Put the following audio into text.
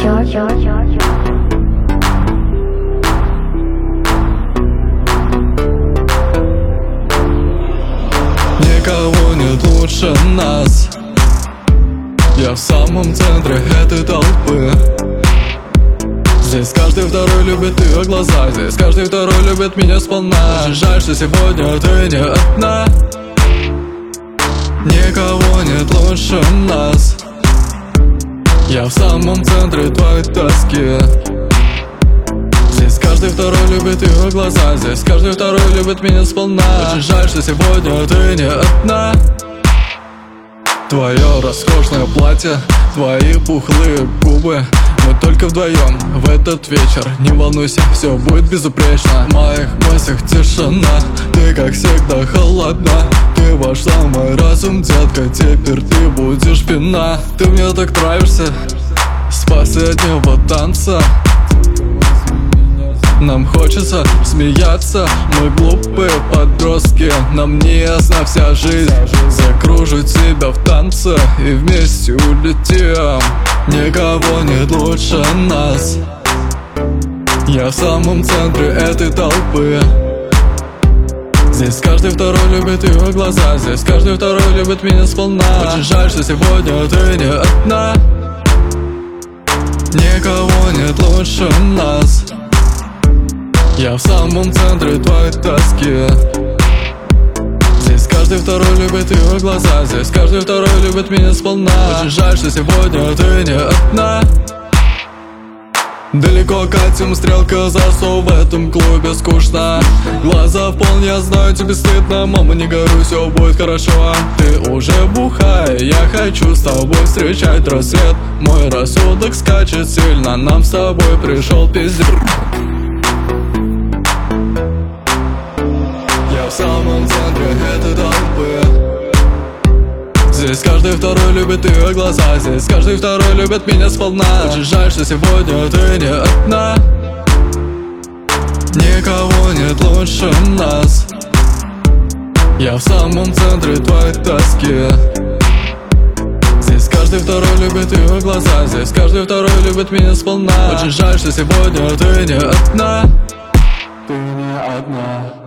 Никого нет лучше нас. Я в самом центре этой толпы. Здесь каждый второй любит ее глаза. Здесь каждый второй любит меня сполна. Очень жаль, что сегодня ты не одна. Никого нет лучше нас. Я в самом центре твоей тоски. Здесь каждый второй любит ее глаза. Здесь каждый второй любит меня сполна. Очень жаль, что сегодня ты не одна. Твое роскошное платье, твои пухлые губы. Мы только вдвоем в этот вечер. Не волнуйся, все будет безупречно. В моих мыслях тишина. Ты как всегда холодна. Ты вошла в мой разум, детка. Теперь ты будешь пьяна. Ты мне так нравишься с последнего танца. Нам хочется смеяться, мы глупые подростки. Нам не ясна вся жизнь. Закружу тебя в танце и вместе улетим. Никого нет лучше нас. Я в самом центре этой толпы. Здесь каждый второй любит ее глаза. Здесь каждый второй любит меня сполна. Очень жаль, что сегодня ты не одна. Никого нет лучше нас. Я в самом центре твоей тоски. Здесь каждый второй любит ее глаза. Здесь каждый второй любит меня сполна. Очень жаль, что сегодня ты не одна. Далеко катим, стрелка засов, в этом клубе скучно. Глаза в пол, я знаю, тебе стыдно. Мама, не горюй, все будет хорошо. Ты уже бухая, я хочу с тобой встречать рассвет. Мой рассудок скачет сильно, нам с тобой пришел пиздец. Я в самом центре этой толпы. Здесь каждый второй любит ее глаза. Здесь каждый второй любит меня сполна. Очень жаль, что сегодня ты не одна. Никого нет лучше нас. Я в самом центре твоей тоски. Здесь каждый второй любит ее глаза. Здесь каждый второй любит меня сполна. Очень жаль, что сегодня ты не одна. Ты не одна.